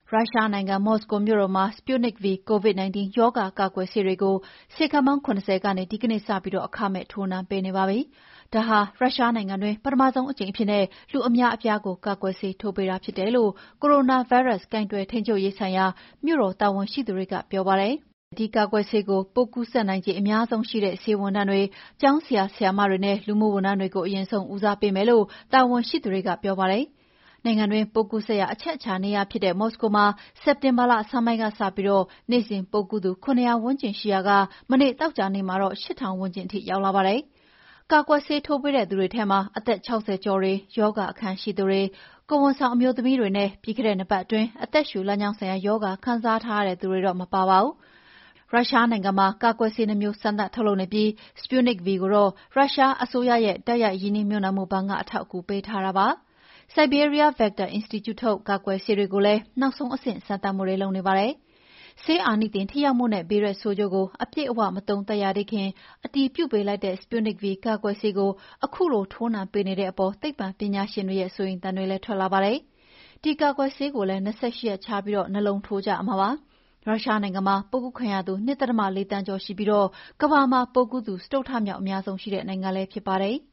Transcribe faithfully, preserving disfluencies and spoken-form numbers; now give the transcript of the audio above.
ရုရှားနိုင်ငံမော်စကိုမြို့တော်မှာ Sputnik V ကိုဗစ် ၁၉ ရောဂါကာကွယ်ဆေးတွေကိုဆေးခန်းပေါင်း ၇၀ ကနေဒီကနေ့စပြီးအခမဲ့ထိုးနှံပေးနေပါပြီ။ ဒါဟာရုရှားနိုင်ငံတွင်းပထမဆုံးအကြိမ်အဖြစ်လူအများအပြားကိုကာကွယ်ဆေးထိုးပေးတာဖြစ်တယ်လို့ကိုရိုနာဗိုင်းရပ်စ်ကိုင်တွယ်ထိန်းချုပ်ရေးဆိုင်ရာမြို့တော်တာဝန်ရှိသူတွေကပြောပါတယ်။ ဒီကာကွယ်ဆေးကိုပိုးကူးစက်နိုင်ခြေအများဆုံးရှိတဲ့ဆေးဝန်ထမ်းတွေ၊ကျောင်းဆရာဆရာမတွေနဲ့လူမှုဝန်ထမ်းတွေကိုအရင်ဆုံးဦးစားပေးမယ်လို့တာဝန်ရှိသူတွေကပြောပါတယ်။ နိုင်ငံတွင်းပိုးကူးစက်ရာအချက်အချာနေရာဖြစ်တဲ့မော်စကိုမှာစက်တင်ဘာလဆန်းပိုင်းကစပြီးနေ့စဉ်ပိုးကူးသူ ၇၀၀ ဝန်းကျင်ရှိရာကမနေ့သောကြာနေ့မှာတော့ ၈ ထောင်ဝန်းကျင်ထိရောက်လာပါတယ်။ ကာကွယ်ဆေးထိုးပေးတဲ့သူတွေထဲမှာအသက် ၆၀ ကျော်တွေ၊ရောဂါအခံရှိသူတွေ၊ကိုယ်ဝန်ဆောင်အမျိုးသမီးတွေနဲ့ပြီးခဲ့တဲ့နှစ်ပတ်အတွင်းအသက်ရှူလမ်းကြောင်းဆိုင်ရာရောဂါခံစားထားရတဲ့သူတွေတော့မပါပါဘူး။ ရုရှားနိုင်ငံမှာကာကွယ်ဆေး၂ မျိုးစမ်းသပ်ထုတ်လုပ်နေပြီး Sputnik V ကိုတော့ရုရှားအစိုးရရဲ့တိုက်ရိုက်ရင်းနှီးမြှုပ်နှံမှုဘဏ်ကအထောက်အကူပေးထားတာပါ။ Siberia Vector Institute ထုတ်ကာကွယ်ဆေးတွေကိုလည်းနောက်ဆုံးအဆင့်စမ်းသပ်မှုတွေလုပ်နေပါတယ်။ ဆေးအာနိသင်ထိရောက်မှုနဲ့ဘေးထွက်ဆိုးကျိုးကိုအပြည့်အဝမသုံးသပ်ရသေးခင်အတည်ပြုပေးလိုက်တဲ့ Sputnik V ကာကွယ်ဆေးကိုခုလိုထိုးနှံပေးနေတဲ့အပေါ်သိပ္ပံပညာရှင်တွေရဲ့စိုးရိမ်သံတွေလည်းထွက်လာပါတယ်။ ဒီကာကွယ်ဆေးကိုလည်း၂၈ ရက်ခြားပြီးနှစ်လုံးထိုးကြရမှာပါ။ ရုရှားနိုင်ငံမှာပိုးကူးခံရသူ ၂.၄ သန်းကျော်ရှိပြီးကမ္ဘာမှာပိုးကူးသူစတုတ္ထမြောက်အများဆုံးရှိတဲ့နိုင်ငံလည်းဖြစ်ပါတယ်။